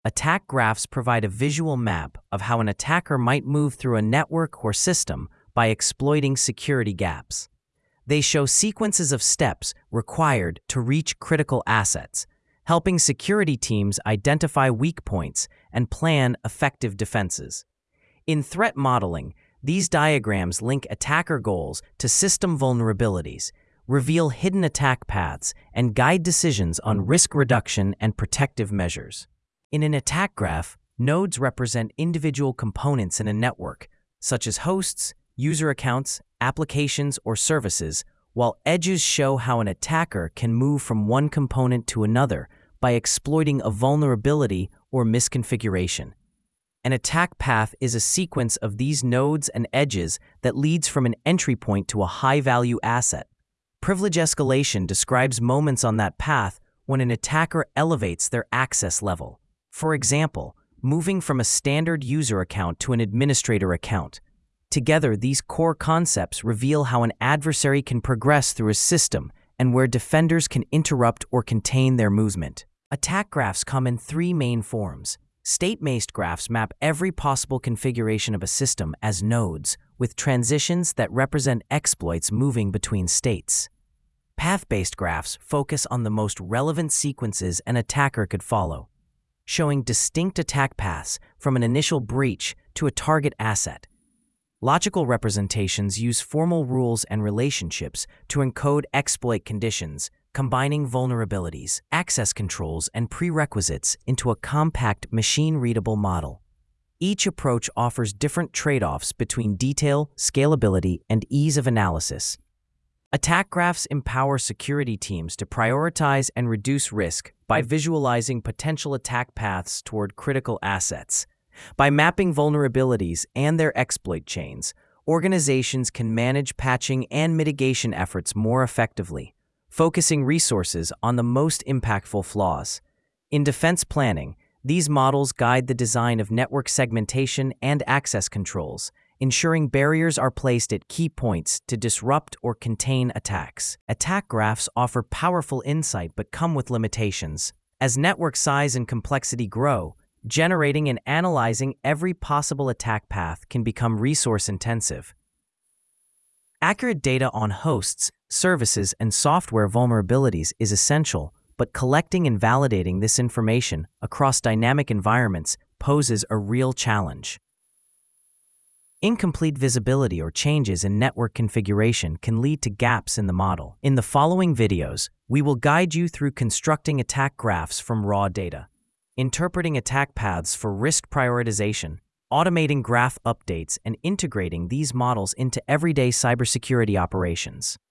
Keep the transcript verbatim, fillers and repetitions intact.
Attack graphs provide a visual map of how an attacker might move through a network or system by exploiting security gaps. They show sequences of steps required to reach critical assets, helping security teams identify weak points and plan effective defenses. In threat modeling, these diagrams link attacker goals to system vulnerabilities, reveal hidden attack paths, and guide decisions on risk reduction and protective measures. In an attack graph, nodes represent individual components in a network, such as hosts, user accounts, applications, or services, while edges show how an attacker can move from one component to another by exploiting a vulnerability or misconfiguration. An attack path is a sequence of these nodes and edges that leads from an entry point to a high-value asset. Privilege escalation describes moments on that path when an attacker elevates their access level. For example, moving from a standard user account to an administrator account. Together, these core concepts reveal how an adversary can progress through a system and where defenders can interrupt or contain their movement. Attack graphs come in three main forms. State-based graphs map every possible configuration of a system as nodes, with transitions that represent exploits moving between states. Path-based graphs focus on the most relevant sequences an attacker could follow, showing distinct attack paths from an initial breach to a target asset. Logical representations use formal rules and relationships to encode exploit conditions, combining vulnerabilities, access controls, and prerequisites into a compact, machine-readable model. Each approach offers different trade-offs between detail, scalability, and ease of analysis. Attack graphs empower security teams to prioritize and reduce risk by visualizing potential attack paths toward critical assets. By mapping vulnerabilities and their exploit chains, organizations can manage patching and mitigation efforts more effectively, focusing resources on the most impactful flaws. In defense planning, these models guide the design of network segmentation and access controls, ensuring barriers are placed at key points to disrupt or contain attacks. Attack graphs offer powerful insight but come with limitations. As network size and complexity grow, generating and analyzing every possible attack path can become resource-intensive. Accurate data on hosts, services, and software vulnerabilities is essential, but collecting and validating this information across dynamic environments poses a real challenge. Incomplete visibility or changes in network configuration can lead to gaps in the model. In the following videos, we will guide you through constructing attack graphs from raw data, interpreting attack paths for risk prioritization, automating graph updates, and integrating these models into everyday cybersecurity operations.